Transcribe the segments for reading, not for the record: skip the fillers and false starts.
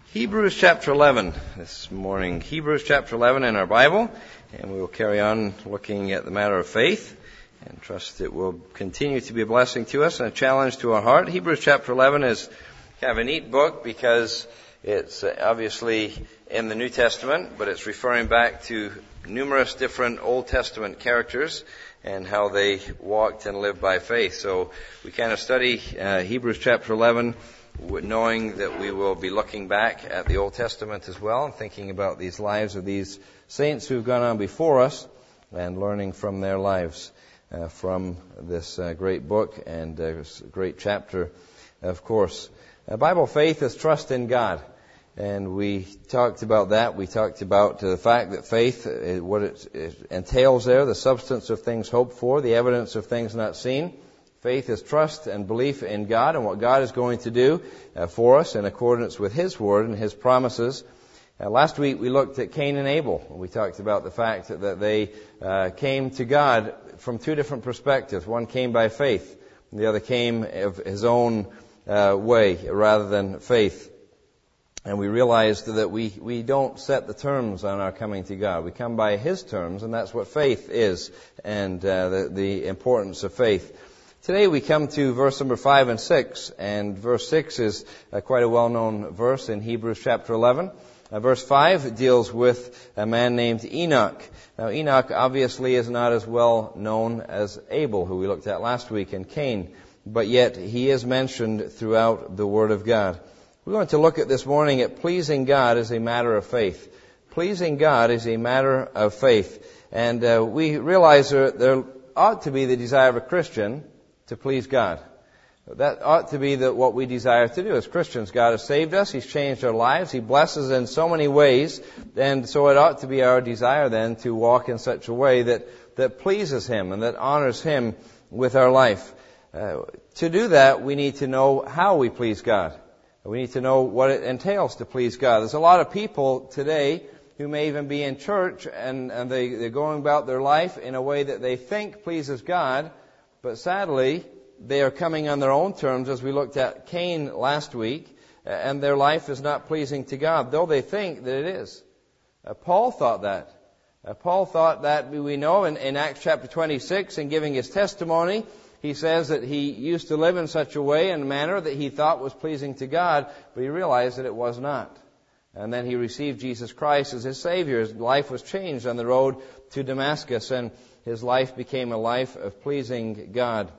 Hebrews chapter 11 this morning. Hebrews chapter 11 in our Bible, and we will carry on looking at the matter of faith and trust it will continue to be a blessing to us and a challenge to our heart. Hebrews chapter 11 is kind of a neat book because it's obviously in the New Testament, but it's referring back to numerous different Old Testament characters and how they walked and lived by faith. So we kind of study Hebrews chapter 11 knowing that we will be looking back at the Old Testament as well and thinking about these lives of these saints who've gone on before us and learning from their lives from this great book and this great chapter, of course. Bible faith is trust in God. And we talked about that. We talked about the fact that faith, what it entails there, the substance of things hoped for, the evidence of things not seen. Faith is trust and belief in God and what God is going to do for us in accordance with His Word and His promises. Last week we looked at Cain and Abel. We talked about the fact that they came to God from two different perspectives. One came by faith, and the other came of his own way rather than faith. And we realized that we don't set the terms on our coming to God. We come by His terms, and that's what faith is, and the importance of faith. Today we come to verse number 5 and 6, and verse 6 is quite a well-known verse in Hebrews chapter 11. Verse 5 deals with a man named Enoch. Now Enoch obviously is not as well known as Abel, who we looked at last week, and Cain, but yet he is mentioned throughout the Word of God. We're going to look at this morning at pleasing God as a matter of faith. Pleasing God is a matter of faith. And we realize there ought to be the desire of a Christian to please God. That ought to be what we desire to do as Christians. God has saved us. He's changed our lives. He blesses in so many ways. And so it ought to be our desire then to walk in such a way that pleases Him and that honors Him with our life. To do that, we need to know how we please God. We need to know what it entails to please God. There's a lot of people today who may even be in church and they're going about their life in a way that they think pleases God, but sadly, they are coming on their own terms, as we looked at Cain last week, and their life is not pleasing to God, though they think that it is. Paul thought that. Paul thought that, we know, in Acts chapter 26, in giving his testimony, he says that he used to live in such a way and manner that he thought was pleasing to God, but he realized that it was not. And then he received Jesus Christ as his Savior. His life was changed on the road to Damascus, and his life became a life of pleasing God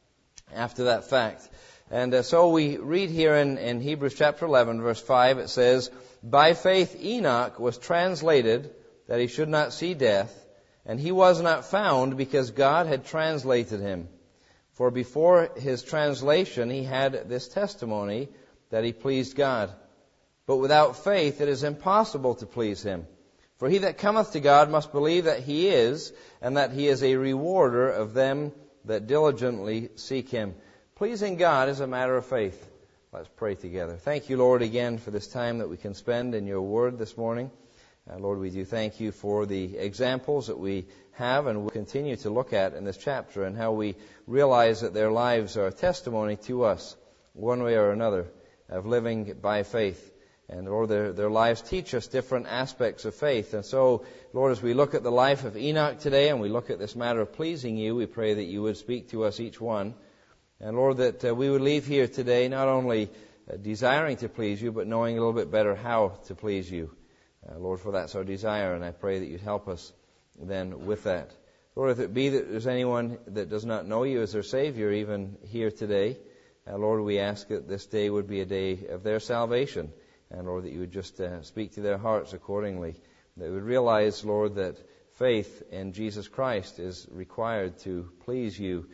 after that fact. And so we read here in Hebrews chapter 11, verse 5, it says, "By faith Enoch was translated that he should not see death, and he was not found because God had translated him. For before his translation he had this testimony that he pleased God. But without faith it is impossible to please Him. For he that cometh to God must believe that He is, and that He is a rewarder of them that diligently seek Him." Pleasing God is a matter of faith. Let's pray together. Thank you, Lord, again for this time that we can spend in Your Word this morning. Lord, we do thank You for the examples that we have and will continue to look at in this chapter, and how we realize that their lives are a testimony to us, one way or another, of living by faith. And Lord, their lives teach us different aspects of faith. And so, Lord, as we look at the life of Enoch today and we look at this matter of pleasing You, we pray that You would speak to us each one. And Lord, that we would leave here today not only desiring to please You, but knowing a little bit better how to please You. Lord, for that's our desire, and I pray that You'd help us then with that. Lord, if it be that there's anyone that does not know You as their Savior even here today, Lord, we ask that this day would be a day of their salvation. And Lord, that You would just speak to their hearts accordingly. They would realize, Lord, that faith in Jesus Christ is required to please You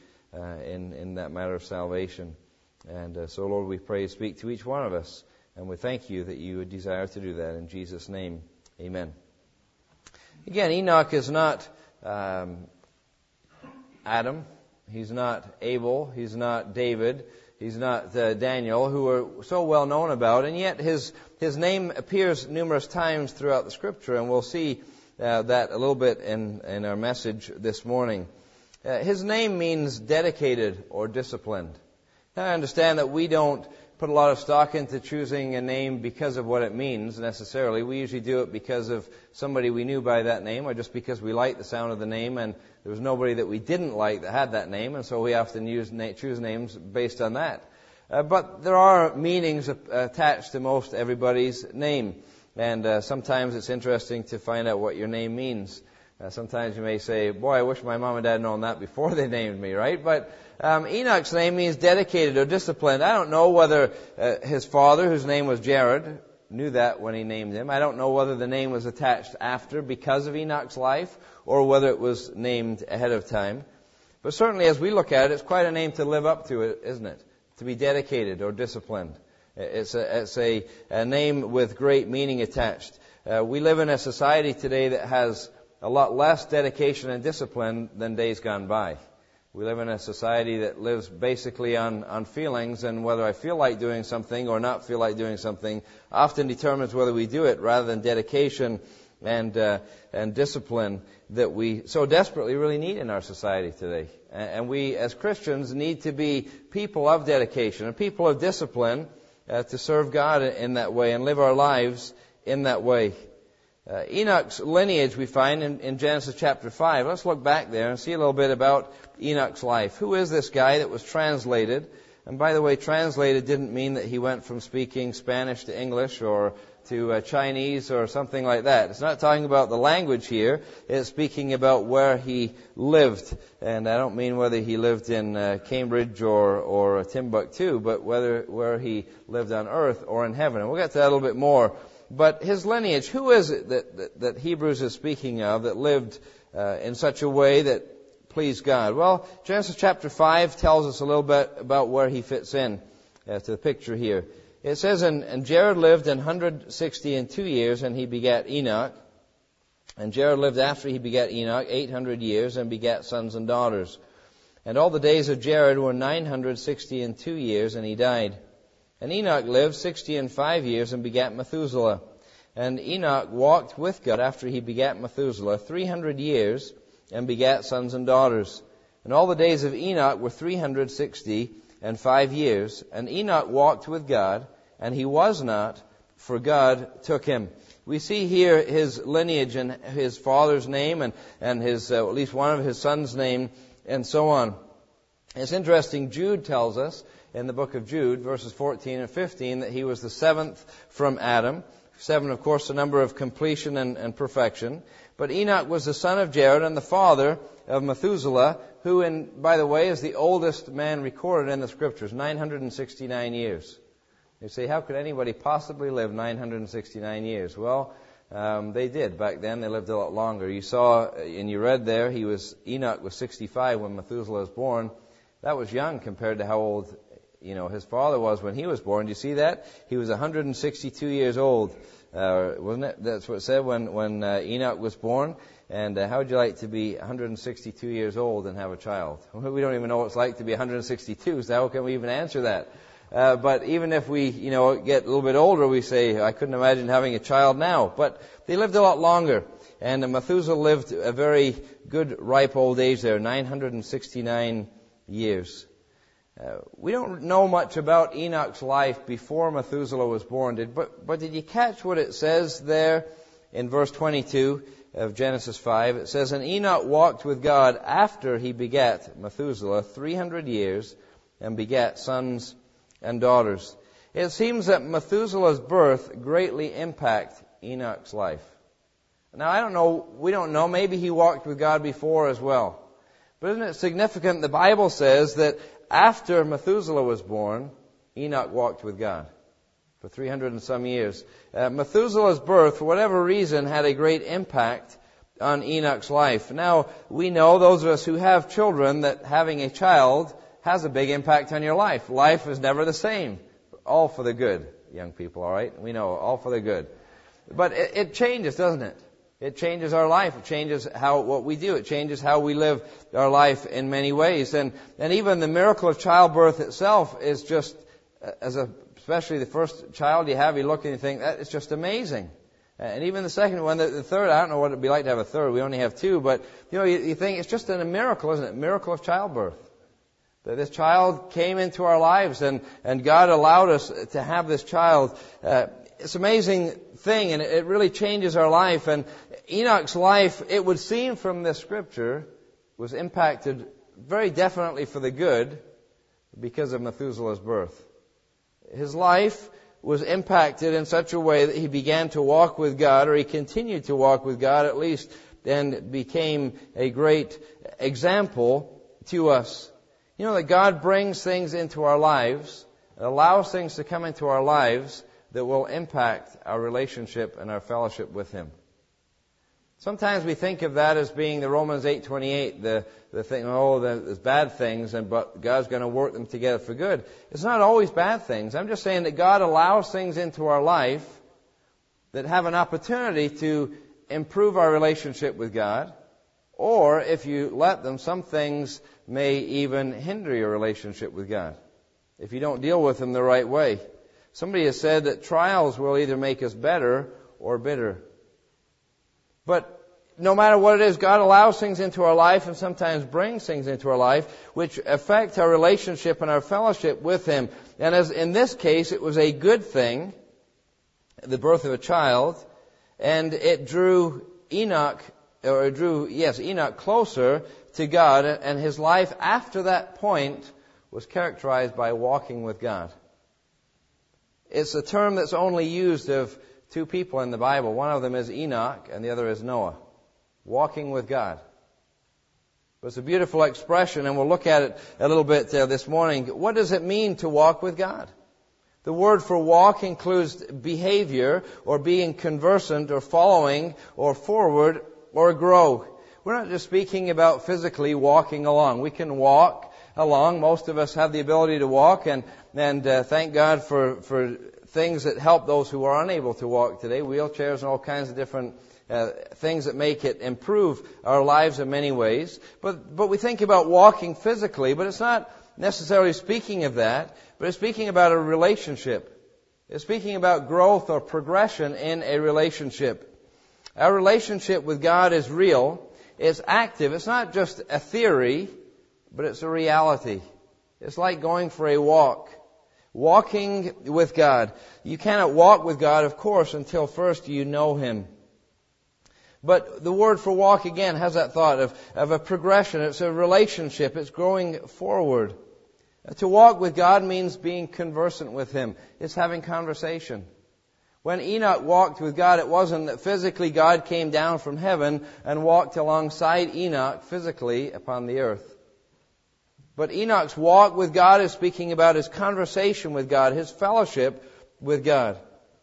in that matter of salvation. And so, Lord, we pray, speak to each one of us. And we thank You that You would desire to do that. In Jesus' name, amen. Again, Enoch is not Adam. He's not Abel. He's not David. He's not Daniel, who are so well known about, and yet his name appears numerous times throughout the Scripture, and we'll see that a little bit in our message this morning. His name means dedicated or disciplined. Now, I understand that we don't put a lot of stock into choosing a name because of what it means necessarily. We usually do it because of somebody we knew by that name, or just because we liked the sound of the name, and there was nobody that we didn't like that had that name, and so we often choose names based on that. But there are meanings attached to most everybody's name, and sometimes it's interesting to find out what your name means. Sometimes you may say, boy, I wish my mom and dad had known that before they named me, right? But Enoch's name means dedicated or disciplined. I don't know whether his father, whose name was Jared, knew that when he named him. I don't know whether the name was attached after because of Enoch's life, or whether it was named ahead of time. But certainly as we look at it, it's quite a name to live up to, isn't it? To be dedicated or disciplined. It's a name with great meaning attached. We live in a society today that has a lot less dedication and discipline than days gone by. We live in a society that lives basically on feelings, and whether I feel like doing something or not feel like doing something often determines whether we do it, rather than dedication and discipline that we so desperately really need in our society today. And we as Christians need to be people of dedication and people of discipline to serve God in that way and live our lives in that way. Enoch's lineage we find in Genesis chapter 5. Let's look back there and see a little bit about Enoch's life. Who is this guy that was translated? And by the way, translated didn't mean that he went from speaking Spanish to English or to Chinese or something like that. It's not talking about the language here. It's speaking about where he lived. And I don't mean whether he lived in Cambridge or Timbuktu, but where he lived on earth or in heaven. And we'll get to that a little bit more. But his lineage, who is it that Hebrews is speaking of that lived in such a way that pleased God? Well, Genesis chapter 5 tells us a little bit about where he fits in to the picture here. It says, and Jared lived 162 years, and he begat Enoch. And Jared lived after he begat Enoch 800 years, and begat sons and daughters. And all the days of Jared were 962 years, and he died. And Enoch lived 65 years and begat Methuselah. And Enoch walked with God after he begat Methuselah 300 years and begat sons and daughters. And all the days of Enoch were 365 years. And Enoch walked with God, and he was not, for God took him. We see here his lineage and his father's name and his at least one of his son's name and so on. It's interesting, Jude tells us in the book of Jude, verses 14 and 15, that he was the seventh from Adam. 7, of course, the number of completion and perfection. But Enoch was the son of Jared and the father of Methuselah, who, by the way, is the oldest man recorded in the Scriptures, 969 years. You say, how could anybody possibly live 969 years? Well, they did. Back then, they lived a lot longer. You saw, and you read there, Enoch was 65 when Methuselah was born. That was young compared to how old his father was when he was born. Do you see that? He was 162 years old, wasn't it? That's what it said when Enoch was born. And how would you like to be 162 years old and have a child? We don't even know what it's like to be 162, so how can we even answer that? But even if we, get a little bit older, we say, I couldn't imagine having a child now. But they lived a lot longer. And Methuselah lived a very good, ripe old age there, 969 years. We don't know much about Enoch's life before Methuselah was born, but did you catch what it says there in verse 22 of Genesis 5? It says, and Enoch walked with God after he begat Methuselah 300 years and begat sons and daughters. It seems that Methuselah's birth greatly impacted Enoch's life. Now, we don't know, maybe he walked with God before as well. But isn't it significant? The Bible says that after Methuselah was born, Enoch walked with God for 300 and some years. Methuselah's birth, for whatever reason, had a great impact on Enoch's life. Now, we know, those of us who have children, that having a child has a big impact on your life. Life is never the same. All for the good, young people, all right? We know, all for the good. But it changes, doesn't it? It changes our life. It changes what we do. It changes how we live our life in many ways. And even the miracle of childbirth itself is just, especially the first child you have, you look and you think, that is just amazing. And even the second one, the third, I don't know what it'd be like to have a third. We only have two. But, you think it's just a miracle, isn't it? Miracle of childbirth. That this child came into our lives, and God allowed us to have this child. It's an amazing thing, and it really changes our life. And Enoch's life, it would seem from this scripture, was impacted very definitely for the good because of Methuselah's birth. His life was impacted in such a way that he began to walk with God, or he continued to walk with God at least, and became a great example to us. You know that God brings things into our lives, allows things to come into our lives that will impact our relationship and our fellowship with Him. Sometimes we think of that as being the Romans 8:28, the thing, there's bad things, but God's going to work them together for good. It's not always bad things. I'm just saying that God allows things into our life that have an opportunity to improve our relationship with God. Or if you let them, some things may even hinder your relationship with God if you don't deal with them the right way. Somebody has said that trials will either make us better or bitter. But no matter what it is, God allows things into our life and sometimes brings things into our life which affect our relationship and our fellowship with Him. And as in this case, it was a good thing, the birth of a child, and it drew Enoch closer to God, and his life after that point was characterized by walking with God. It's a term that's only used of two people in the Bible. One of them is Enoch, and the other is Noah. Walking with God. It's a beautiful expression, and we'll look at it a little bit this morning. What does it mean to walk with God? The word for walk includes behavior, or being conversant, or following, or forward, or grow. We're not just speaking about physically walking along. We can walk along. Most of us have the ability to walk, and thank God for things that help those who are unable to walk today, wheelchairs and all kinds of different things that make it improve our lives in many ways. But we think about walking physically, but it's not necessarily speaking of that, but it's speaking about a relationship. It's speaking about growth or progression in a relationship. Our relationship with God is real. It's active. It's not just a theory, but it's a reality. It's like going for a walk. Walking with God. You cannot walk with God, of course, until first you know Him. But the word for walk, again, has that thought of a progression. It's a relationship. It's growing forward. To walk with God means being conversant with Him. It's having conversation. When Enoch walked with God, it wasn't that physically God came down from heaven and walked alongside Enoch physically upon the earth. But Enoch's walk with God is speaking about his conversation with God, his fellowship with God.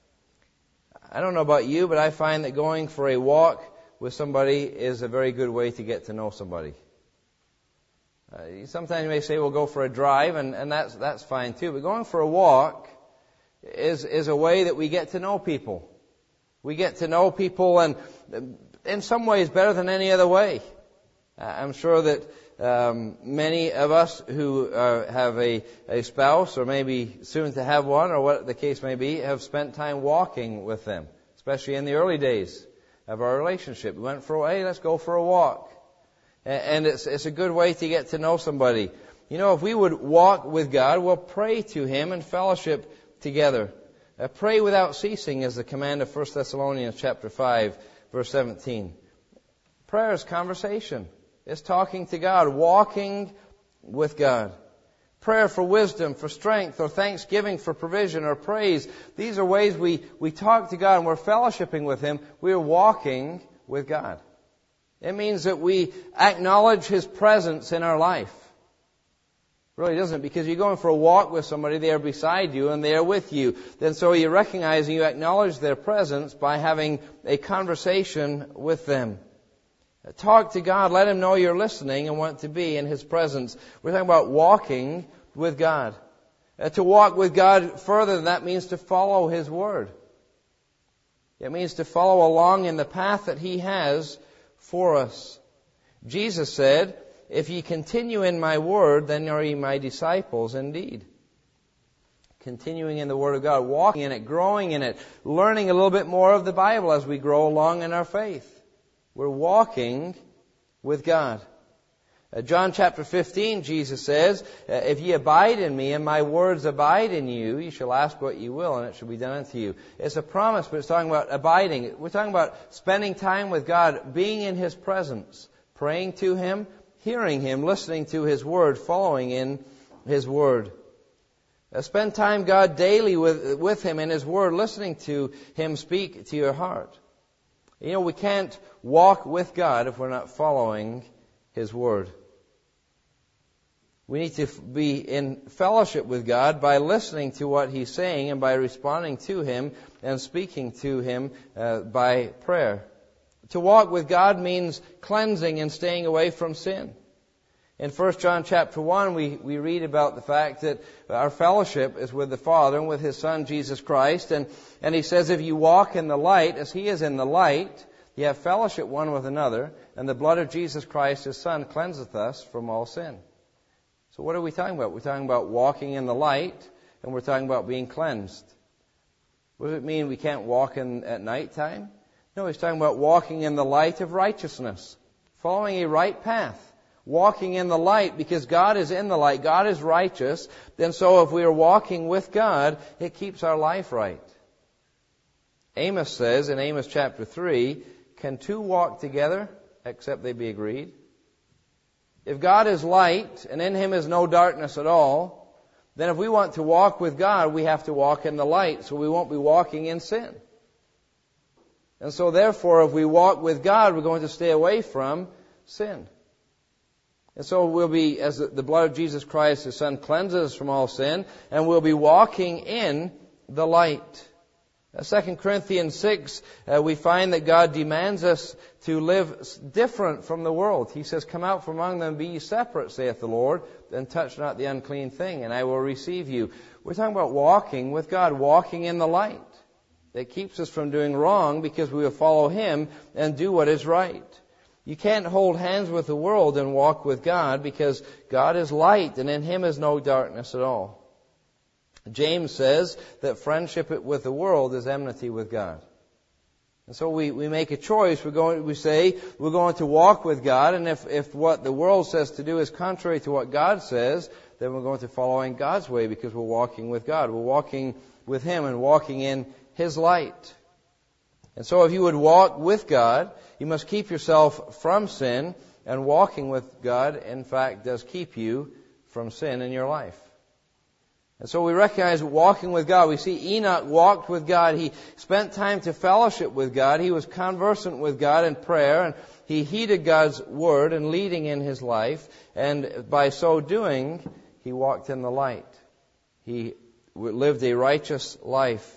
I don't know about you, but I find that going for a walk with somebody is a very good way to get to know somebody. Sometimes you may say, we'll go for a drive, and that's fine too. But going for a walk is a way that we get to know people. We get to know people, and in some ways better than any other way. I'm sure that many of us who have a spouse, or maybe soon to have one, or what the case may be, have spent time walking with them, especially in the early days of our relationship. We went for let's go for a walk. And it's a good way to get to know somebody. You know, if we would walk with God, we'll pray to Him and fellowship together. Pray without ceasing is the command of 1 Thessalonians chapter 5, verse 17. Prayer is conversation. It's talking to God, walking with God. Prayer for wisdom, for strength, or thanksgiving for provision or praise. These are ways we talk to God and we're fellowshipping with Him. We're walking with God. It means that we acknowledge His presence in our life. It really doesn't, because you're going for a walk with somebody, they are beside you and they are with you. Then so you recognize and you acknowledge their presence by having a conversation with them. Talk to God. Let Him know you're listening and want to be in His presence. We're talking about walking with God. To walk with God further than that means to follow His Word. It means to follow along in the path that He has for us. Jesus said, if ye continue in my word, then are ye my disciples indeed. Continuing in the Word of God, walking in it, growing in it, learning a little bit more of the Bible as we grow along in our faith. We're walking with God. John chapter 15, Jesus says, if ye abide in me and my words abide in you, you shall ask what you will and it shall be done unto you. It's a promise, but it's talking about abiding. We're talking about spending time with God, being in His presence, praying to Him, hearing Him, listening to His Word, following in His Word. Spend time, God, daily with Him in His Word, listening to Him speak to your heart. You know, we can't walk with God if we're not following His Word. We need to be in fellowship with God by listening to what He's saying and by responding to Him and speaking to Him by prayer. To walk with God means cleansing and staying away from sin. In 1 John chapter 1, we read about the fact that our fellowship is with the Father and with His Son, Jesus Christ. And He says, if you walk in the light, as He is in the light, you have fellowship one with another, and the blood of Jesus Christ, His Son, cleanseth us from all sin. So what are we talking about? We're talking about walking in the light, and we're talking about being cleansed. What does it mean we can't walk at night time? No, He's talking about walking in the light of righteousness, following a right path. Walking in the light, because God is in the light, God is righteous, then so if we are walking with God, it keeps our life right. Amos says in Amos chapter 3, can two walk together except they be agreed? If God is light and in Him is no darkness at all, then if we want to walk with God, we have to walk in the light, so we won't be walking in sin. And so therefore, if we walk with God, we're going to stay away from sin. And so we'll be, as the blood of Jesus Christ, His Son, cleanses us from all sin, and we'll be walking in the light. 2 Corinthians 6, we find that God demands us to live different from the world. He says, come out from among them, be ye separate, saith the Lord, and touch not the unclean thing, and I will receive you. We're talking about walking with God, walking in the light. That keeps us from doing wrong because we will follow Him and do what is right. You can't hold hands with the world and walk with God because God is light and in Him is no darkness at all. James says that friendship with the world is enmity with God. And so we make a choice. We say we're going to walk with God, and if what the world says to do is contrary to what God says, then we're going to follow in God's way because we're walking with God. We're walking with Him and walking in His light. And so if you would walk with God, you must keep yourself from sin, and walking with God, in fact, does keep you from sin in your life. And so we recognize walking with God. We see Enoch walked with God. He spent time to fellowship with God. He was conversant with God in prayer, and he heeded God's word and leading in his life. And by so doing, he walked in the light. He lived a righteous life.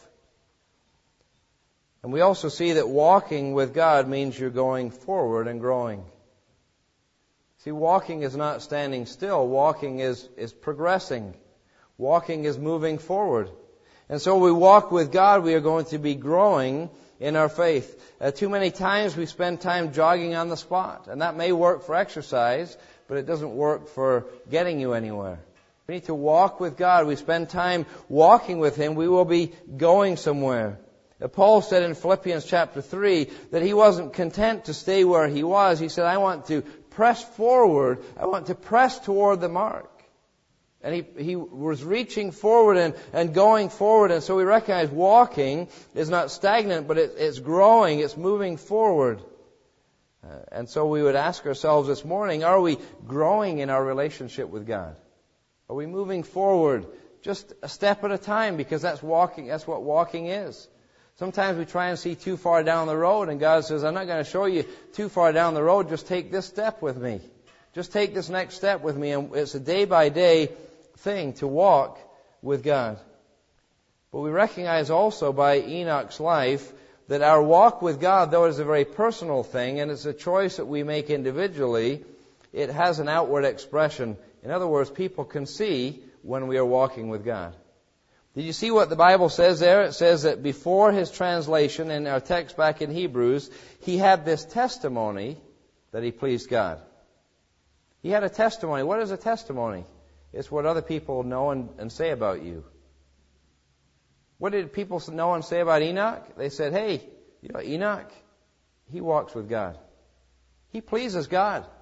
And we also see that walking with God means you're going forward and growing. See, walking is not standing still. Walking is progressing. Walking is moving forward. And so we walk with God, we are going to be growing in our faith. Too many times we spend time jogging on the spot. And that may work for exercise, but it doesn't work for getting you anywhere. We need to walk with God. We spend time walking with Him. We will be going somewhere. Paul said in Philippians chapter 3 that he wasn't content to stay where he was. He said, I want to press forward. I want to press toward the mark. And he was reaching forward and going forward. And so we recognize walking is not stagnant, but it's growing. It's moving forward. And so we would ask ourselves this morning, are we growing in our relationship with God? Are we moving forward just a step at a time? Because that's walking. That's what walking is. Sometimes we try and see too far down the road, and God says, I'm not going to show you too far down the road. Just take this step with me. Just take this next step with me. And it's a day-by-day thing to walk with God. But we recognize also by Enoch's life that our walk with God, though it is a very personal thing, and it's a choice that we make individually, it has an outward expression. In other words, people can see when we are walking with God. Did you see what the Bible says there? It says that before his translation in our text back in Hebrews, he had this testimony that he pleased God. He had a testimony. What is a testimony? It's what other people know and say about you. What did people know and say about Enoch? They said, hey, Enoch, he walks with God. He pleases God.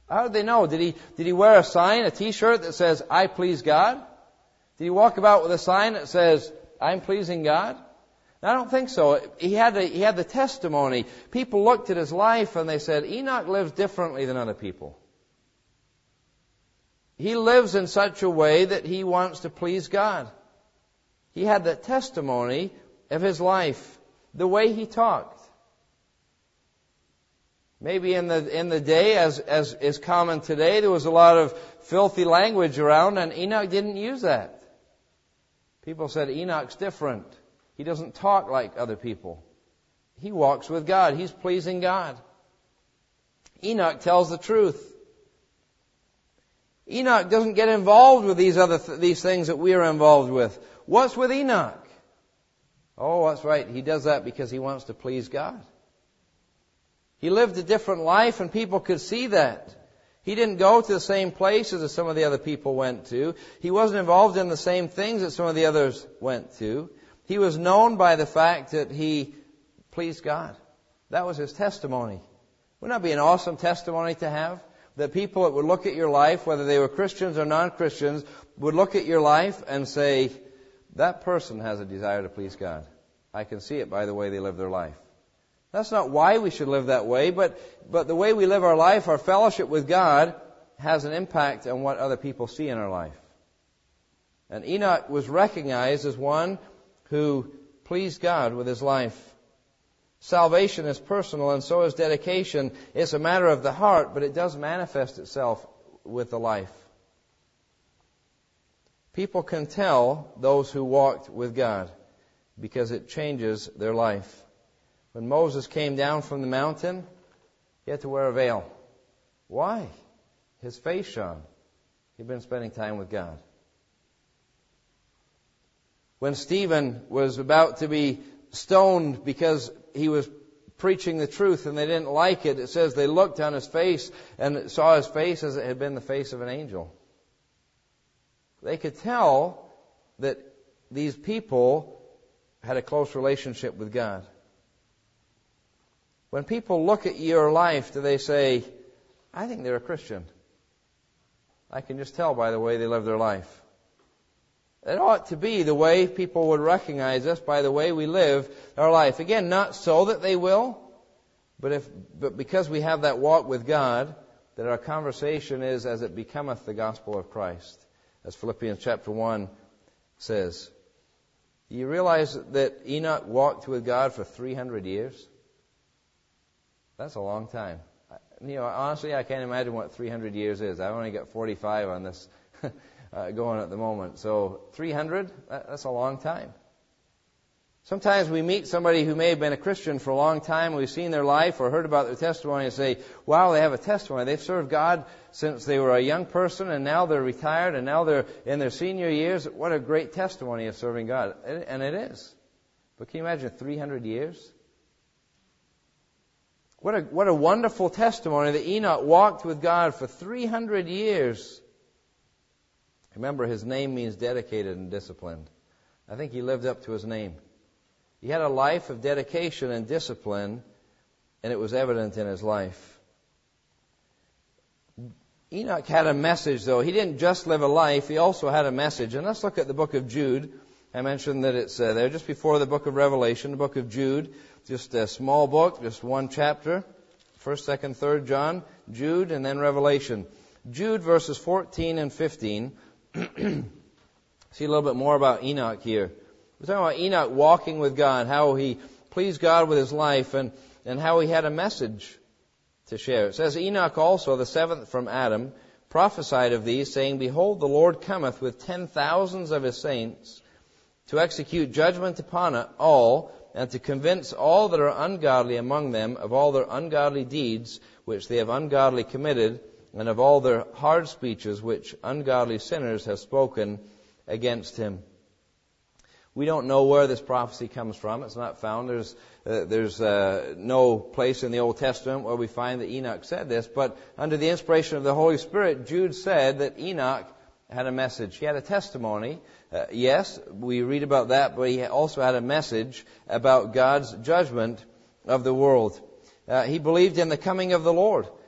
How did they know? Did he wear a sign, a T-shirt that says, I please God? Did he walk about with a sign that says, I'm pleasing God? I don't think so. He had the testimony. People looked at his life and they said, Enoch lives differently than other people. He lives in such a way that he wants to please God. He had the testimony of his life, the way he talked. Maybe in the day, as is common today, there was a lot of filthy language around, and Enoch didn't use that. People said, Enoch's different. He doesn't talk like other people. He walks with God. He's pleasing God. Enoch tells the truth. Enoch doesn't get involved with these things that we are involved with. What's with Enoch? Oh, that's right. He does that because he wants to please God. He lived a different life, and people could see that. He didn't go to the same places as some of the other people went to. He wasn't involved in the same things that some of the others went to. He was known by the fact that he pleased God. That was his testimony. Wouldn't that be an awesome testimony to have? That people that would look at your life, whether they were Christians or non-Christians, would look at your life and say, that person has a desire to please God. I can see it by the way they live their life. That's not why we should live that way, but the way we live our life, our fellowship with God, has an impact on what other people see in our life. And Enoch was recognized as one who pleased God with his life. Salvation is personal, and so is dedication. It's a matter of the heart, but it does manifest itself with the life. People can tell those who walked with God because it changes their life. When Moses came down from the mountain, he had to wear a veil. Why? His face shone. He'd been spending time with God. When Stephen was about to be stoned because he was preaching the truth and they didn't like it, it says they looked on his face and saw his face as it had been the face of an angel. They could tell that these people had a close relationship with God. When people look at your life, do they say, I think they're a Christian? I can just tell by the way they live their life. It ought to be the way people would recognize us, by the way we live our life. Again, not so that they will, but because we have that walk with God, that our conversation is as it becometh the gospel of Christ. As Philippians chapter 1 says. Do you realize that Enoch walked with God for 300 years? That's a long time. Honestly, I can't imagine what 300 years is. I've only got 45 on this going at the moment. So 300, that's a long time. Sometimes we meet somebody who may have been a Christian for a long time, we've seen their life or heard about their testimony and say, wow, they have a testimony. They've served God since they were a young person and now they're retired and now they're in their senior years. What a great testimony of serving God. And it is. But can you imagine 300 years? What a wonderful testimony that Enoch walked with God for 300 years. Remember, his name means dedicated and disciplined. I think he lived up to his name. He had a life of dedication and discipline, and it was evident in his life. Enoch had a message, though. He didn't just live a life, he also had a message. And let's look at the book of Jude. I mentioned that it's there just before the book of Revelation, the book of Jude. Just a small book, just one chapter. 1st, 2nd, 3rd John, Jude, and then Revelation. Jude verses 14 and 15. See a little bit more about Enoch here. We're talking about Enoch walking with God, how he pleased God with his life, and how he had a message to share. It says, Enoch also, the seventh from Adam, prophesied of these, saying, Behold, the Lord cometh with 10,000s of his saints, to execute judgment upon all, and to convince all that are ungodly among them of all their ungodly deeds which they have ungodly committed, and of all their hard speeches which ungodly sinners have spoken against him. We don't know where this prophecy comes from. It's not found. There's no place in the Old Testament where we find that Enoch said this, but under the inspiration of the Holy Spirit, Jude said that Enoch had a message. He had a testimony. Yes, we read about that, but he also had a message about God's judgment of the world. He believed in the coming of the Lord.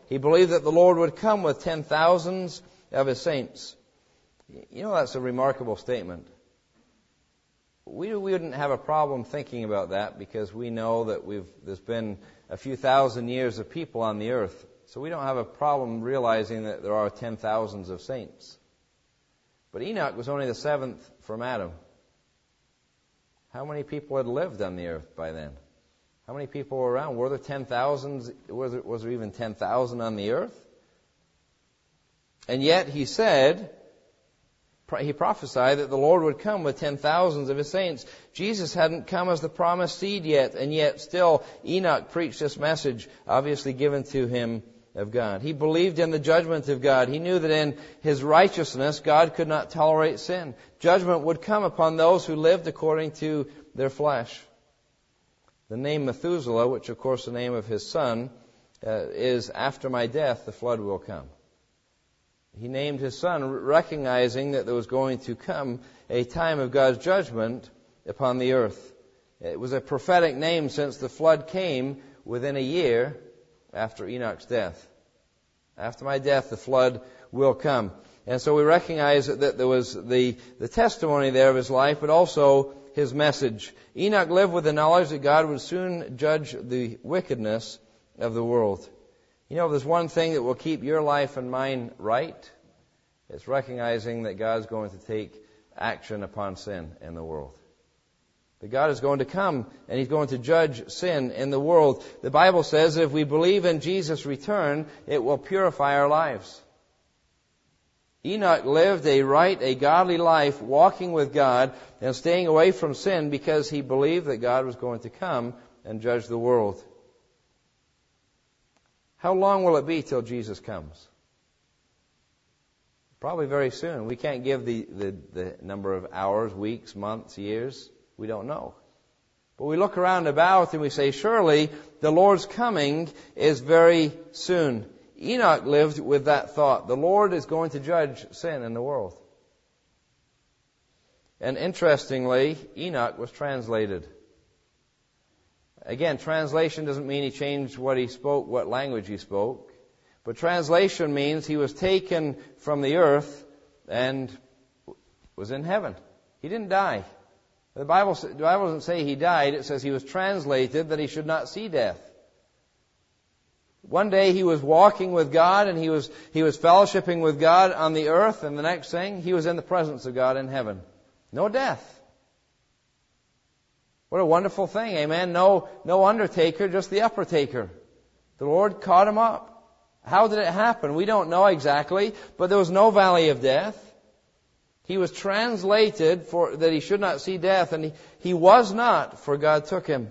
He believed that the Lord would come with 10,000s of His saints. You know, that's a remarkable statement. We wouldn't have a problem thinking about that because we know that there's been a few thousand years of people on the earth. So we don't have a problem realizing that there are 10,000s of saints. But Enoch was only the seventh from Adam. How many people had lived on the earth by then? How many people were around? Were there 10,000s? Was there even 10,000 on the earth? And yet he said, he prophesied that the Lord would come with 10,000s of His saints. Jesus hadn't come as the promised seed yet, and yet still Enoch preached this message, obviously given to him of God. He believed in the judgment of God. He knew that in His righteousness, God could not tolerate sin. Judgment would come upon those who lived according to their flesh. The name Methuselah, which of course the name of his son, is after my death the flood will come. He named his son recognizing that there was going to come a time of God's judgment upon the earth. It was a prophetic name since the flood came within a year after Enoch's death. After my death, the flood will come. And so we recognize that there was the testimony there of his life, but also his message. Enoch lived with the knowledge that God would soon judge the wickedness of the world. You know, if there's one thing that will keep your life and mine right, it's recognizing that God's going to take action upon sin in the world. That God is going to come and He's going to judge sin in the world. The Bible says that if we believe in Jesus' return, it will purify our lives. Enoch lived a godly life, walking with God and staying away from sin because he believed that God was going to come and judge the world. How long will it be till Jesus comes? Probably very soon. We can't give the number of hours, weeks, months, years. We don't know. But we look around about and we say, surely the Lord's coming is very soon. Enoch lived with that thought. The Lord is going to judge sin in the world. And interestingly, Enoch was translated. Again, translation doesn't mean he changed what he spoke, what language he spoke. But translation means he was taken from the earth and was in heaven. He didn't die. The Bible doesn't say he died. It says he was translated that he should not see death. One day he was walking with God and he was fellowshipping with God on the earth, and the next thing he was in the presence of God in heaven. No death. What a wonderful thing, amen? No undertaker, just the upper taker. The Lord caught him up. How did it happen? We don't know exactly, but there was no valley of death. He was translated for that he should not see death, and he was not, for God took him.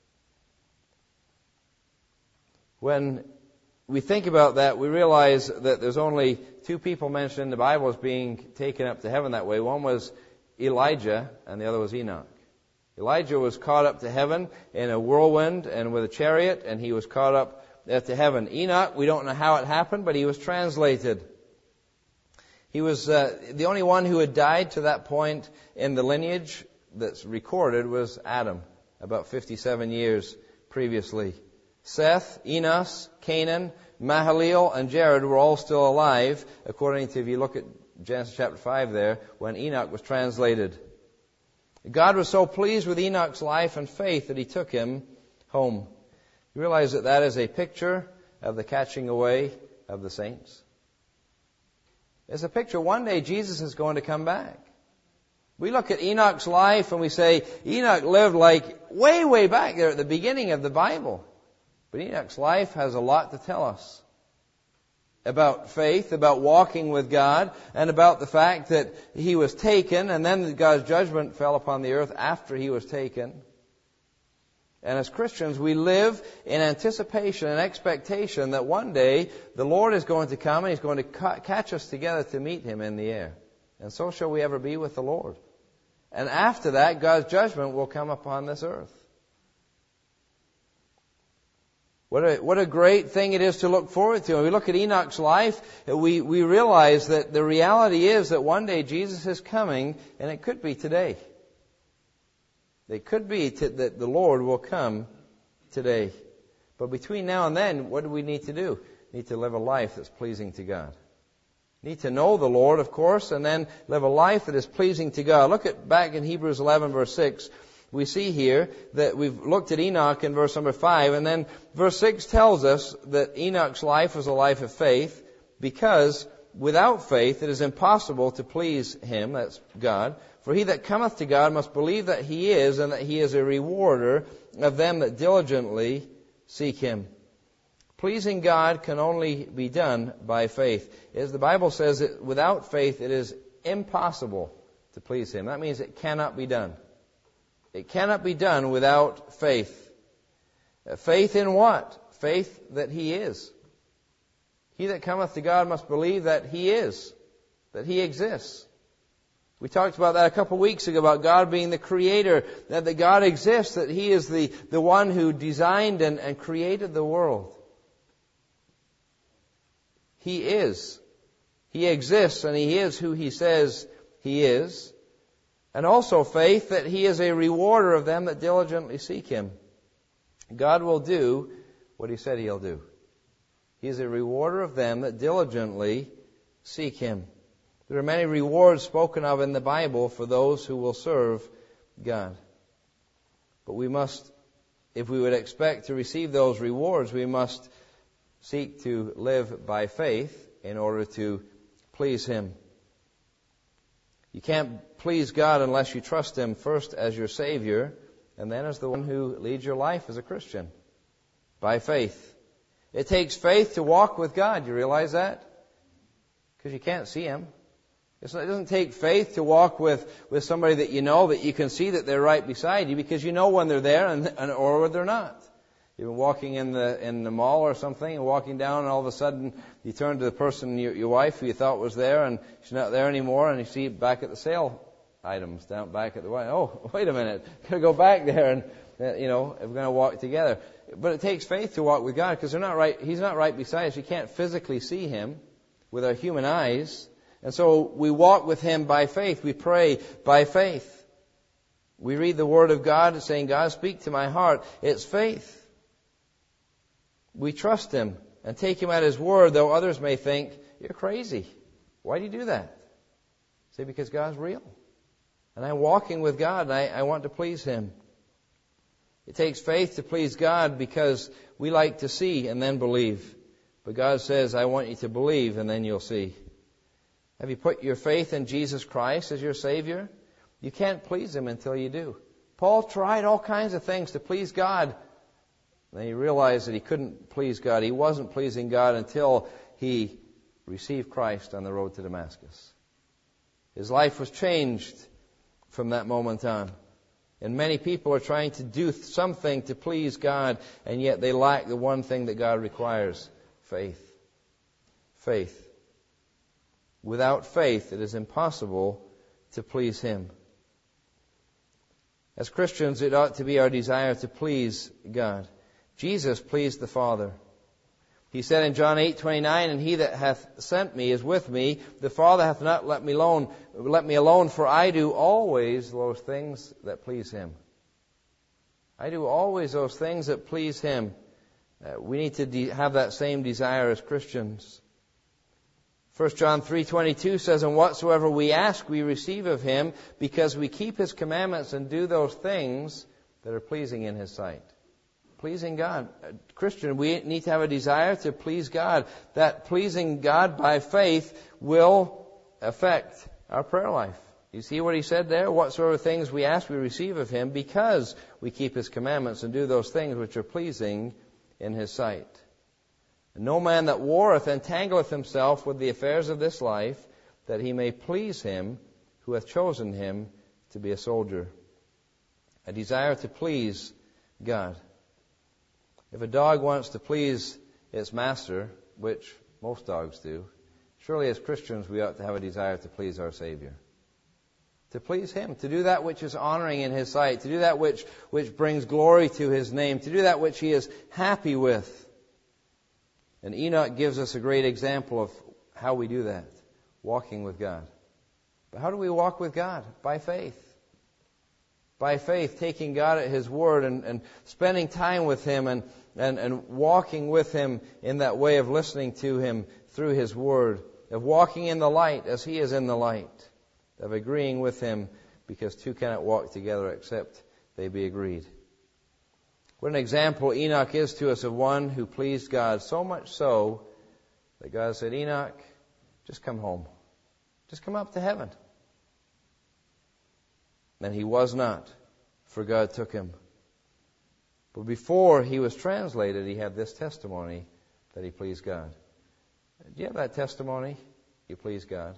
When we think about that, we realize that there's only two people mentioned in the Bible as being taken up to heaven that way. One was Elijah, and the other was Enoch. Elijah was caught up to heaven in a whirlwind and with a chariot, and he was caught up to heaven. Enoch, we don't know how it happened, but he was translated. He was the only one who had died to that point in the lineage that's recorded was Adam, about 57 years previously. Seth, Enos, Canaan, Mahalalel, and Jared were all still alive, according to, if you look at Genesis chapter 5 there, when Enoch was translated. God was so pleased with Enoch's life and faith that He took him home. You realize that that is a picture of the catching away of the saints? It's a picture. One day Jesus is going to come back. We look at Enoch's life and we say, Enoch lived like way, way back there at the beginning of the Bible. But Enoch's life has a lot to tell us about faith, about walking with God, and about the fact that he was taken, and then God's judgment fell upon the earth after he was taken. And as Christians, we live in anticipation and expectation that one day the Lord is going to come and He's going to catch us together to meet Him in the air. And so shall we ever be with the Lord. And after that, God's judgment will come upon this earth. What a great thing it is to look forward to. When we look at Enoch's life, we realize that the reality is that one day Jesus is coming, and it could be today. It could be that the Lord will come today. But between now and then, what do we need to do? need to live a life that's pleasing to God. Need to know the Lord, of course, and then live a life that is pleasing to God. Look at back in Hebrews 11, verse 6. We see here that we've looked at Enoch in verse number 5, and then verse 6 tells us that Enoch's life was a life of faith, because without faith it is impossible to please Him, that's God. For he that cometh to God must believe that He is, and that He is a rewarder of them that diligently seek Him. Pleasing God can only be done by faith. As the Bible says that without faith it is impossible to please Him. That means it cannot be done. It cannot be done without faith. Faith in what? Faith that He is. He that cometh to God must believe that He is, that He exists. We talked about that a couple of weeks ago, about God being the Creator, that God exists, that He is the one who designed and created the world. He is. He exists, and He is who He says He is. And also faith that He is a rewarder of them that diligently seek Him. God will do what He said He'll do. He is a rewarder of them that diligently seek Him. There are many rewards spoken of in the Bible for those who will serve God. But we must, if we would expect to receive those rewards, we must seek to live by faith in order to please Him. You can't please God unless you trust Him first as your Savior, and then as the one who leads your life as a Christian. By faith. It takes faith to walk with God. You realize that? Because you can't see Him. It doesn't take faith to walk with somebody that you know, that you can see that they're right beside you, because you know when they're there or when they're not. You've been walking in the mall or something, and walking down, and all of a sudden you turn to the person, your wife, who you thought was there, and she's not there anymore, and you see back at the sale items down back at the way. Oh, wait a minute, gotta go back there, and we're going to walk together. But it takes faith to walk with God, because they're not right. He's not right beside us. You can't physically see Him with our human eyes, and so we walk with Him by faith. We pray by faith. We read the Word of God, saying, "God, speak to my heart." It's faith. We trust Him and take Him at His word, though others may think, "You're crazy. Why do you do that?" Say, because God's real. And I'm walking with God, and I want to please Him. It takes faith to please God, because we like to see and then believe. But God says, "I want you to believe, and then you'll see." Have you put your faith in Jesus Christ as your Savior? You can't please Him until you do. Paul tried all kinds of things to please God. Then he realized that he couldn't please God. He wasn't pleasing God until he received Christ on the road to Damascus. His life was changed from that moment on. And many people are trying to do something to please God, and yet they lack the one thing that God requires: faith. Faith. Without faith, it is impossible to please Him. As Christians, it ought to be our desire to please God. Jesus pleased the Father. He said in John 8:29, "And He that hath sent me is with me. The Father hath not let me alone, for I do always those things that please Him." I do always those things that please Him. We need to have that same desire as Christians. 1 John 3:22 says, "And whatsoever we ask, we receive of Him, because we keep His commandments and do those things that are pleasing in His sight." Pleasing God. Christian, we need to have a desire to please God. That pleasing God by faith will affect our prayer life. You see what he said there? Whatsoever things we ask, we receive of Him, because we keep His commandments and do those things which are pleasing in His sight. And no man that warreth entangleth himself with the affairs of this life, that he may please Him who hath chosen him to be a soldier. A desire to please God. If a dog wants to please its master, which most dogs do, surely as Christians we ought to have a desire to please our Savior. To please Him, to do that which is honoring in His sight, to do that which brings glory to His name, to do that which He is happy with. And Enoch gives us a great example of how we do that, walking with God. But how do we walk with God? By faith. by faith, taking God at His word and spending time with Him and walking with Him in that way of listening to Him through His word, of walking in the light as He is in the light, of agreeing with Him, because two cannot walk together except they be agreed. What an example Enoch is to us of one who pleased God, so much so that God said, Enoch, just come home. Just come up to heaven. And he was not, for God took him. But before he was translated, he had this testimony that he pleased God. Do you have that testimony? You please God.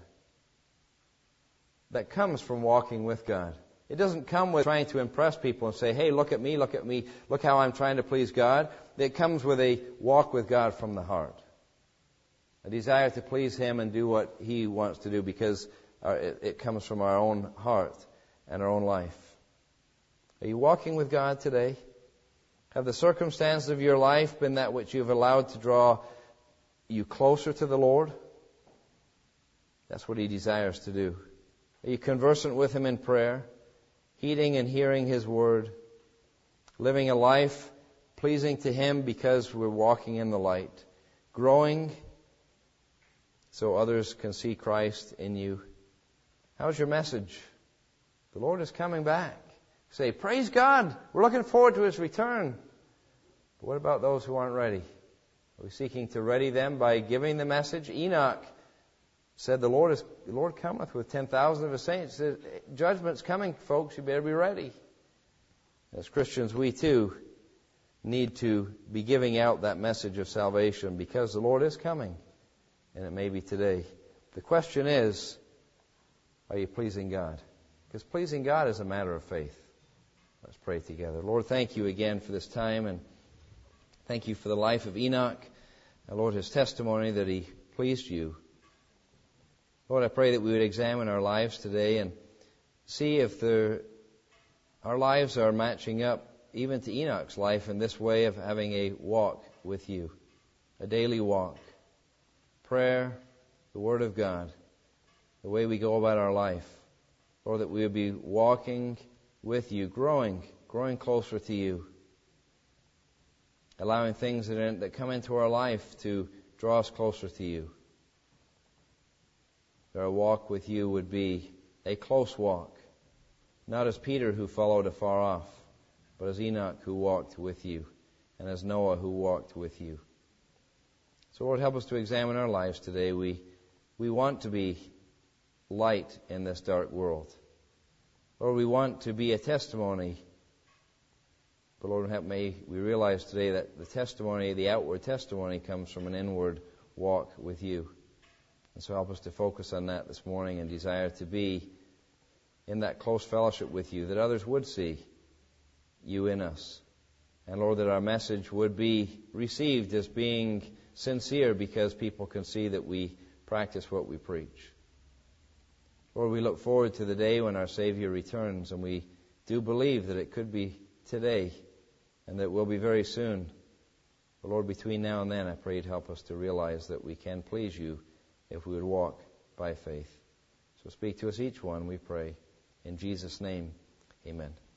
That comes from walking with God. It doesn't come with trying to impress people and say, hey, look at me, look how I'm trying to please God. It comes with a walk with God from the heart. A desire to please Him and do what He wants to do, because it comes from our own heart and our own life. Are you walking with God today? Have the circumstances of your life been that which you've allowed to draw you closer to the Lord? That's what He desires to do. Are you conversant with Him in prayer, heeding and hearing His word, living a life pleasing to Him because we're walking in the light, growing so others can see Christ in you? How's your message? The Lord is coming back. Say, praise God, we're looking forward to His return. But what about those who aren't ready? Are we seeking to ready them by giving the message? Enoch said, the Lord cometh with 10,000 of His saints. He said, judgment's coming, folks, you better be ready. As Christians, we too need to be giving out that message of salvation, because the Lord is coming, and it may be today. The question is, are you pleasing God? Because pleasing God is a matter of faith. Let's pray together. Lord, thank You again for this time, and thank You for the life of Enoch. And Lord, his testimony that he pleased You. Lord, I pray that we would examine our lives today and see if our lives are matching up even to Enoch's life in this way of having a walk with You, a daily walk. Prayer, the Word of God, the way we go about our life. Lord, that we would be walking with You, growing closer to You, allowing things that come into our life to draw us closer to You. That our walk with You would be a close walk, not as Peter who followed afar off, but as Enoch who walked with You, and as Noah who walked with You. So Lord, help us to examine our lives today. We want to be light in this dark world. Lord, we want to be a testimony. But Lord, may we realize today that the testimony, the outward testimony, comes from an inward walk with You. And so help us to focus on that this morning and desire to be in that close fellowship with You, that others would see You in us. And Lord, that our message would be received as being sincere, because people can see that we practice what we preach. Lord, we look forward to the day when our Savior returns, and we do believe that it could be today and that it will be very soon. But Lord, between now and then, I pray You'd help us to realize that we can please You if we would walk by faith. So speak to us each one, we pray. In Jesus' name, amen.